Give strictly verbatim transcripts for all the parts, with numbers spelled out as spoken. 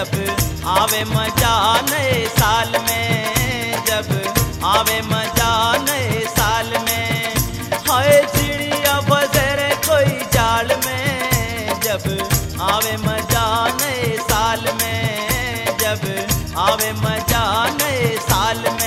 जब आवे मजा नए साल में, जब आवे मजा नए साल में। हाय चिड़िया बसेरे कोई जाल में, जब आवे मजा नए साल में, जब आवे मजा नए साल में।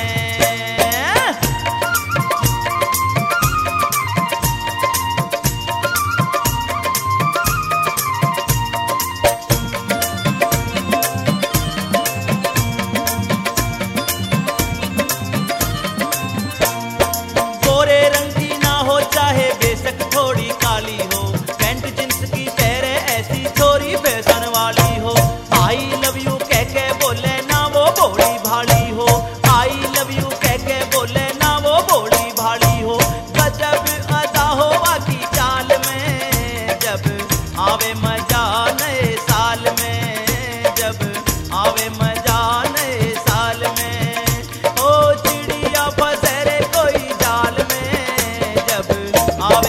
थोड़ी काली हो, पैंट जींस की तेरे ऐसी छोरी फैशन वाली हो। आई लव यू कह के बोले ना वो भोली भाली हो, आई लव यू कह के बोले ना वो भोली भाली हो। गजब अदा हो बाकी चाल में, जब आवे मजा नए साल में, जब आवे मजा नए साल में। ओ चिड़िया बसेरे कोई जाल में, जब आवे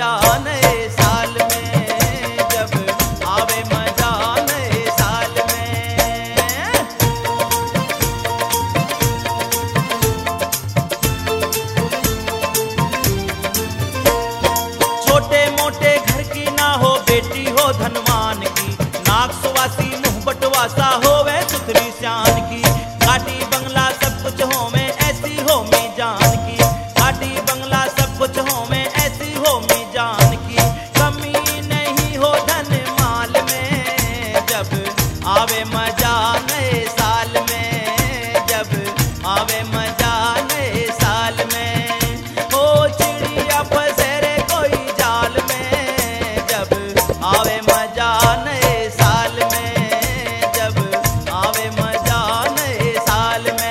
धनवान की नाक सुवासी मुंह बटवासा होवे सुथरी शान की। घाटी बंगला सब कुछ हो में ऐसी हो मी जान की, घाटी बंगला सब कुछ हो में ऐसी हो मी जान की। कमी नहीं हो धन माल में, जब आवे मजा नए साल में, जब आवे मजा नए साल में। ओ चिड़िया बसेरे कोई जाल में, जब आवे मजा नए साल में, जब आवे मजा नए साल में।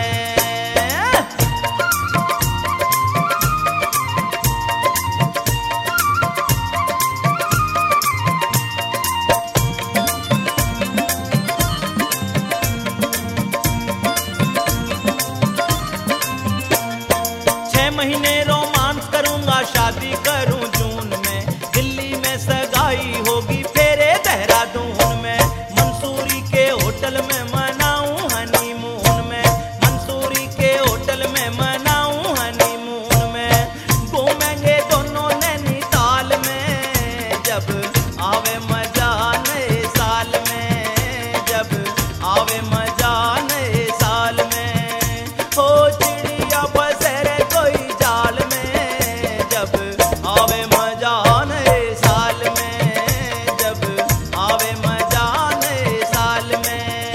छह महीने रोमांस करूंगा, शादी करूं जून में, दिल्ली में सगाई होगी फेरे देहरादून में। मंसूरी के होटल में मनाऊं हनीमून में, मंसूरी के होटल में मनाऊं हनीमून में। घूमेंगे दोनों नैनीताल में, जब आवे मजा नए साल में, जब आवे मजा नए साल में। हो चिड़िया बसेरे कोई जाल में, जब आवे मजा नए साल में, जब आवे मजा नए साल में।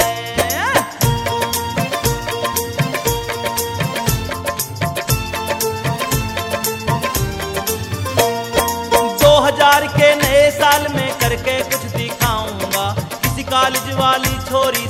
दो हजार के नए साल में करके कुछ दिखाऊंगा, किसी कॉलेज वाली छोरी